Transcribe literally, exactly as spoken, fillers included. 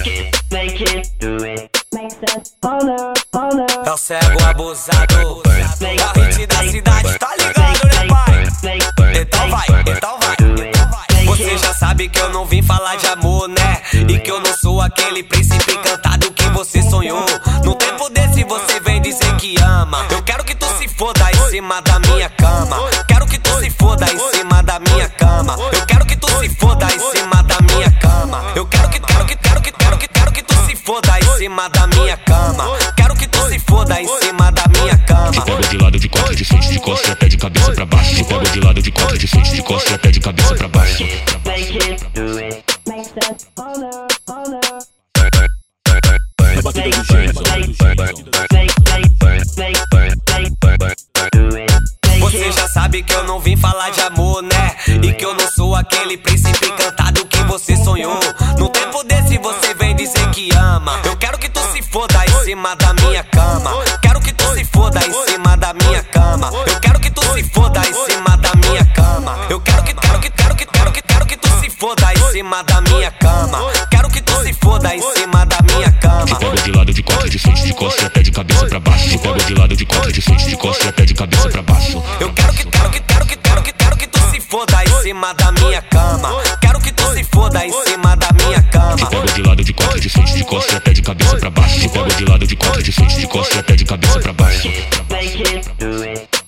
É o cego abusado, é a hit da cidade, tá ligado, né, pai? Então vai, então vai, então vai. Você já sabe que eu não vim falar de amor, né? E que eu não sou aquele príncipe encantado que você sonhou. No tempo desse você vem dizer que ama. Eu quero que tu se foda em cima da minha cama. Quero que tu se foda em cima da minha cama. Eu quero que tu se foda em cima da minha cama. Eu quero que, quero que, quero que, quero que, quero que tu se foda em cima da minha cama. Quero que tu se foda em cima da minha cama. Te pego de lado, de quatro, de frente, de costa e até de cabeça pra baixo. Te pego de lado, de quatro, de frente, de costa e até de cabeça pra baixo. A batida do Jason. Você já sabe que eu não vim falar de amor, né? E que eu não sou aquele príncipe encantado que você sonhou. No tempo desse você vem dizer que ama. Eu quero que tu se foda em cima da minha cama. Quero que tu se foda em cima da minha cama. Eu quero que tu se foda em cima da minha cama. Eu quero que, quero que, quero que, quero que, quero que tu se foda em cima da minha cama. Quero que tu se foda em cima da minha cama. Te pego de lado, de quatro, de frente, de costa e até de cabeça pra baixo. Te pego de lado, de quatro, de frente, de costa e até de cabeça pra baixo. Eu quero que, quero que, quero que, quero que, quero que tu se foda em cima da minha cama. Quero que tu se foda em cima da minha cama. Te pego de lado, de quatro, de frente, de costa e até de cabeça pra baixo. Te pego de lado, de quatro, de frente, de costa e até de cabeça pra baixo.